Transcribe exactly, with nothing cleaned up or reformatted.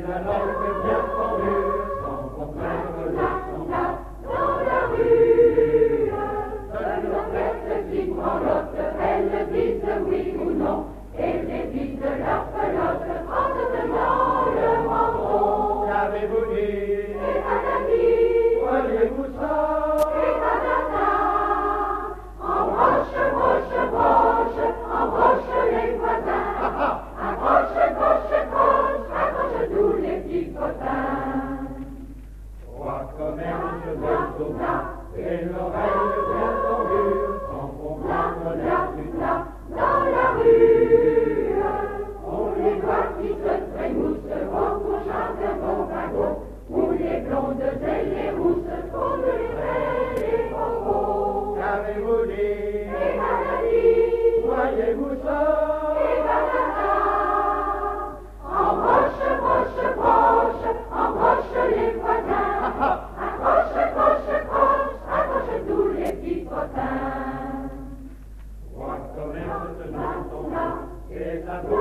la langue bien pendue, sans contraindre là, là, dans la rue. De l'orchestre qui grandlotte, elles disent oui ou non, et les vides de la pelote en se tenant le menton. Qu'avez-vous dit? Et patati, voyez-vous ça? Et patata, en broche, broche, broche, en broche les voisins. Accroche, accroche, accroche, accroche tous les petits copains. Trois commerces de soda et l'oreille bien tendue, s'en font prendre l'air du plat dans la rue. On les voit qui se trémoussent au couchant d'un bon wagon, où les blondes et les rousses font de les et bonbons. Qu'avez-vous dit? Et patati, voyez-vous ça? Et patata, en broche, broche, broche, en broche les voisins. Accroche, accroche, accroche, accroche tous les petits copains. Trois commerces de son là, et ça